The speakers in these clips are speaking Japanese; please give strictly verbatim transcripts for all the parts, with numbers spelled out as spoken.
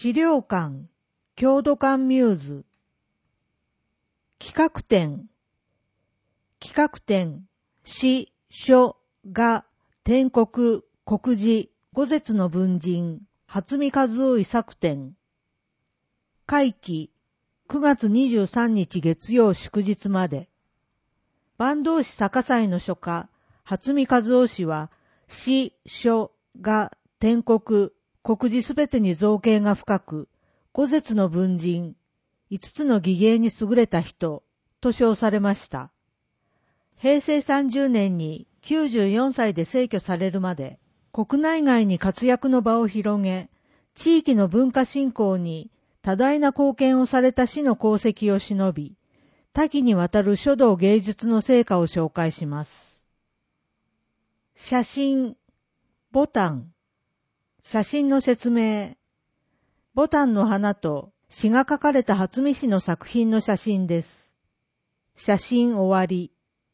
資料館、郷土館ミューズ。企画展、企画展、詩、書、画、篆刻、刻字、五節の文人、初見和夫遺作展。会期、くがつにじゅうさんにち月曜祝日まで。坂東市坂西の書家、初見和夫氏は、詩、書、画、篆刻、刻字すべてに造詣が深く、五節の文人、五つの技芸に優れた人、と称されました。へいせいさんじゅうねんにきゅうじゅうよんさいで逝去されるまで、国内外に活躍の場を広げ、地域の文化振興に多大な貢献をされた師の功績を偲び、多岐にわたる書道芸術の成果を紹介します。写真、ボタン。写真の説明。ボタンの花と詩が書かれた初見氏の作品の写真です。写真終わり。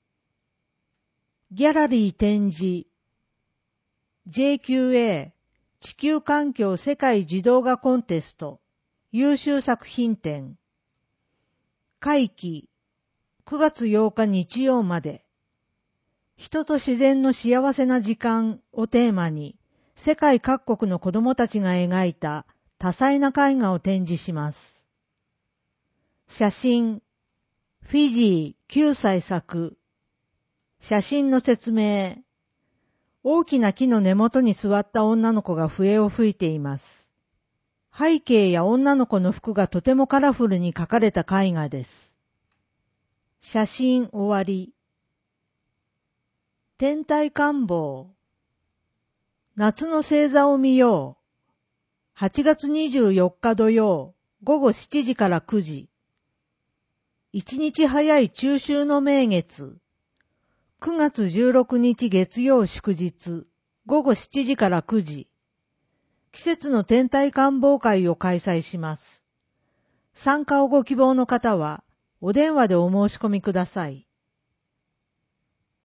ギャラリー展示。ジェイキューエー 地球環境世界児童画コンテスト優秀作品展。会期くがつようか日曜まで。人と自然の幸せな時間をテーマに世界各国の子どもたちが描いた多彩な絵画を展示します。写真フィジーきゅうさい作。写真の説明。大きな木の根元に座った女の子が笛を吹いています。背景や女の子の服がとてもカラフルに描かれた絵画です。写真終わり。天体観望。夏の星座を見よう。はちがつにじゅうよっか土曜、ごごしちじからくじ。一日早い中秋の名月。くがつじゅうろくにち月曜祝日、ごごしちじからくじ。季節の天体観望会を開催します。参加をご希望の方は、お電話でお申し込みください。